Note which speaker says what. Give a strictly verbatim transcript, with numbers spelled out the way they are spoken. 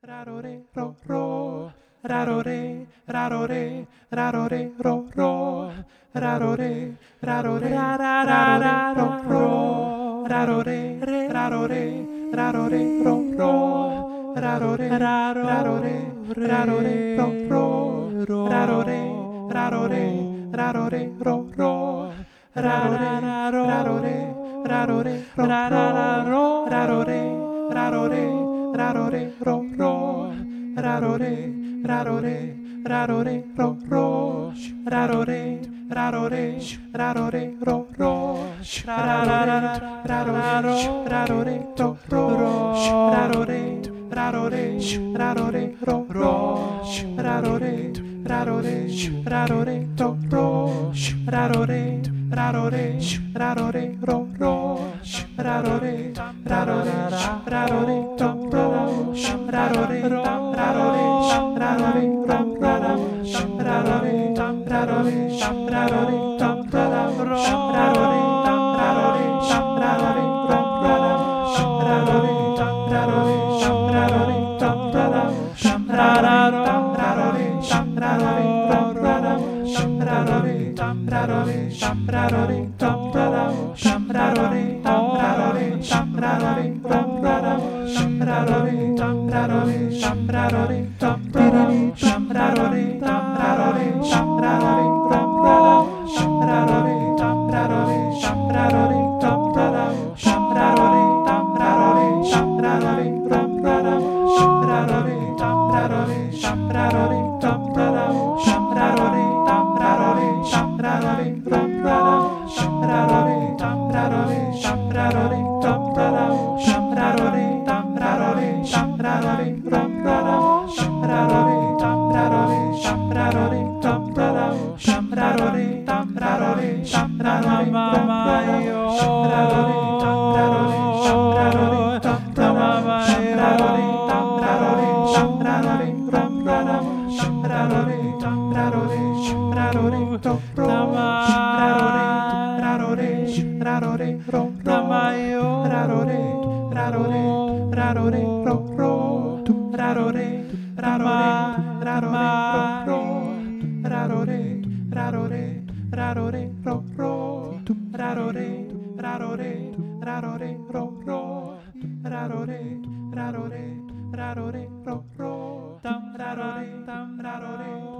Speaker 1: Rarore, ro, ro. Rarore, rarore, rarore, ro, ro. Rarore, rarore, rarore, ro, ro. Rarore, rarore, rarore, ro, ro. Rarore, rarore, rarore, ro, ro. Rarore, rarore, rarore, ro, ro. Rarore, rarore, rarore, ro, ro. Rarore, rarore, rarore, ro, ro. Rarore, rarore, rarore, ro, ro. Rarore, rarore, rarore, ro, ro. Rarore, rarore, rarore, ro, ro. Rarore, rarore, rarore, ro, ro. Rarore, rarore, rarore, ro, ro. Rarore, rarore, rarore, ro, ro. Rarore, rarore, rarore, ro, ro. Rarore, rarore, rarore, ro, ro. Rarore, rarore, rarore, rarore, ro, ro. Rarore, rarore, rarore, ro, ro. Rarore, rarore, rarore, ro, ro. Rarare, rarare, rarare, ro, ro. Rarore, rarare, rarare, ro, ro. Rarore, rarare, rarare, ro, ro. Rarore, rarare, rarare, ro, ro. Rarore, rarare, rarare, ro, ro. Rarore, rarare, rarare, ro, ro. Rarore, rarare, rarare, ro, ro. Rarore, rarare, rarare, ro, ro. Rarore, rarare, rarare, ro, ro. Rarore, rarare, rarare, ro, ro. Rarore, rarare, rarare, ro, ro. Rarore, rarare, rarare, ro, ro. Rarore, rarare, rarare, ro, ro. Rarore, rarare, rarare, ro, ro. Rarore, rarare, rarare, ro, ro. Rarore, rarare, rarare, ro, ro. Rarore, rarore, rarare, ro, ro. Rarore, rarore, rarare, ro, ro. Rarore, rarore, rarare, ro, ro. Rarore, rarore, rarore, ro, ro. Rarore, rarore, rarore, ro, ro. Rarore, rarore, rarore, ro, ro. Tam rarore, tam rarore.